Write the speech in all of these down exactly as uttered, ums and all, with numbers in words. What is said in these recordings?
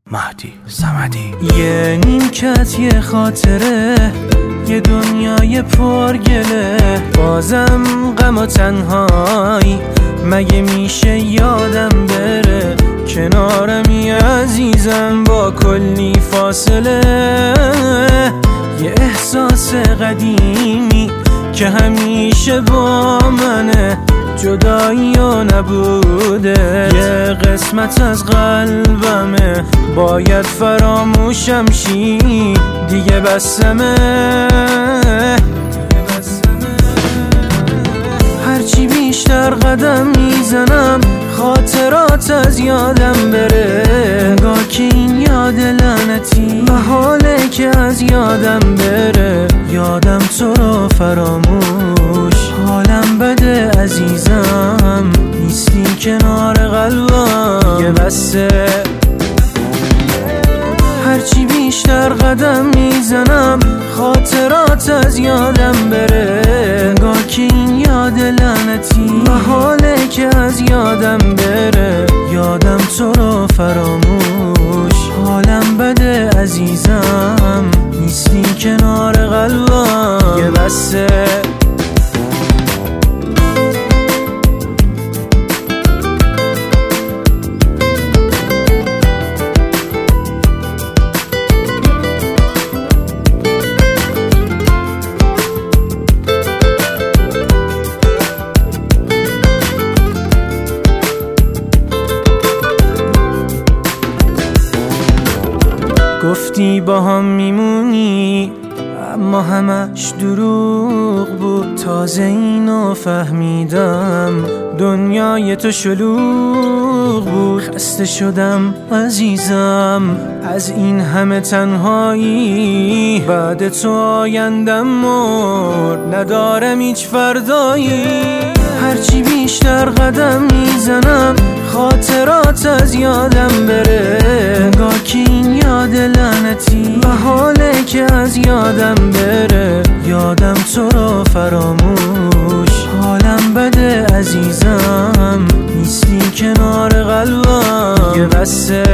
مهدی صمدی. یه نیمکت یه خاطره، یه دنیای پرگله، بازم غم و تنهایی، مگه میشه یادم بره؟ کنارمی عزیزم با کلی فاصله، یه احساس قدیمی که همیشه با منه، جدایی و نبوده، یه قسمت از قلبمه، باید فراموشم شی، دیگه بسمه. هرچی بیشتر قدم میزنم خاطرات از یادم بره، انگار که این یاد لعنتی محاله که از یادم بره، یادم تو رو فراموش، حالم بده عزیزم، نیستی کنار قلبم، یه بسه. هرچی بیشتر قدم میزنم خاطرات از یادم بره، انگار که این یاد لعنتی محاله که از یادم بره، یادم تو رو فراموش، حالم بده عزیزم، نیستی کنار قلبم، یه بسه. گفتی با هم میمونی اما همش دروغ بود، تازه اینو فهمیدم دنیای تو شلوغ بود، خسته شدم عزیزم از این همه تنهایی، بعد تو آیندم مرد، ندارم هیچ فردایی. هرچی بیشتر قدم میزنم خاطرات از یادم بره، انگار که این یاد لعنتی محاله که از یادم بره، یادم تو رو فراموش، حالم بده عزیزم، نیستی کنار قلبم، یه بسه.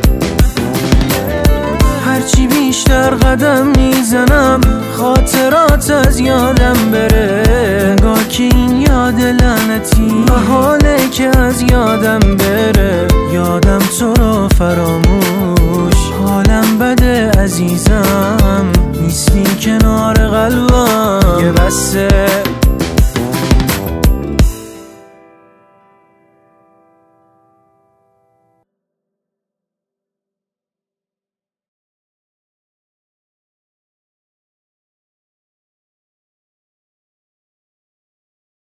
هرچی بیشتر قدم میزنم خاطرات از یادم بره، انگار که این یاد لعنتی محاله که از یادم بره، یادم تو رو فراموش، حالم بده عزیزم، نیستی کنار قلبم، یه بسه.